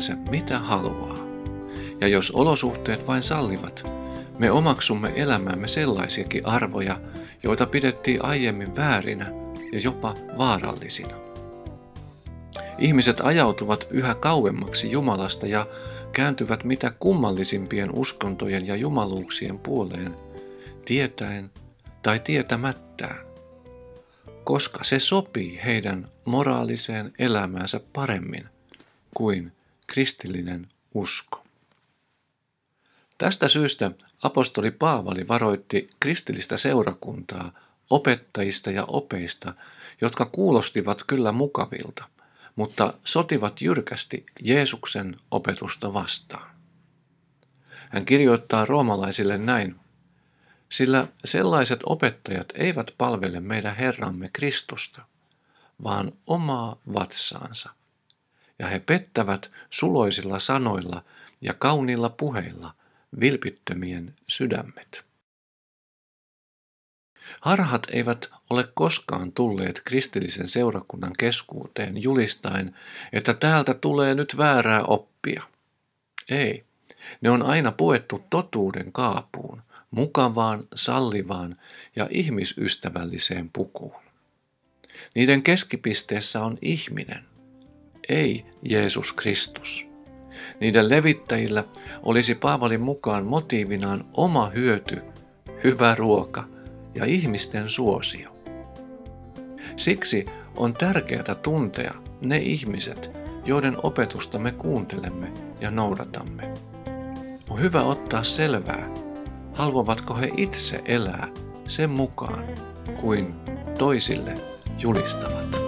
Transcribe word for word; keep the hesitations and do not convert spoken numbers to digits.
elämäänsä mitä haluaa. Ja jos olosuhteet vain sallivat, me omaksumme elämäämme sellaisiakin arvoja, joita pidettiin aiemmin väärinä ja jopa vaarallisina. Ihmiset ajautuvat yhä kauemmaksi Jumalasta ja kääntyvät mitä kummallisimpien uskontojen ja jumaluuksien puoleen, tietäen tai tietämättään, koska se sopii heidän moraaliseen elämäänsä paremmin kuin kristillinen usko. Tästä syystä apostoli Paavali varoitti kristillistä seurakuntaa opettajista ja opeista, jotka kuulostivat kyllä mukavilta, mutta sotivat jyrkästi Jeesuksen opetusta vastaan. Hän kirjoittaa roomalaisille näin: sillä sellaiset opettajat eivät palvele meidän Herramme Kristusta, vaan omaa vatsaansa, ja he pettävät suloisilla sanoilla ja kauniilla puheilla vilpittömien sydämet. Harhat eivät ole koskaan tulleet kristillisen seurakunnan keskuuteen julistaen, että täältä tulee nyt väärää oppia. Ei, ne on aina puettu totuuden kaapuun, mukavaan, sallivaan ja ihmisystävälliseen pukuun. Niiden keskipisteessä on ihminen, ei Jeesus Kristus. Niiden levittäjillä olisi Paavalin mukaan motiivinaan oma hyöty, hyvä ruoka ja ihmisten suosio. Siksi on tärkeää tuntea ne ihmiset, joiden opetusta me kuuntelemme ja noudatamme. On hyvä ottaa selvää, haluavatko he itse elää sen mukaan kuin toisille julistavat.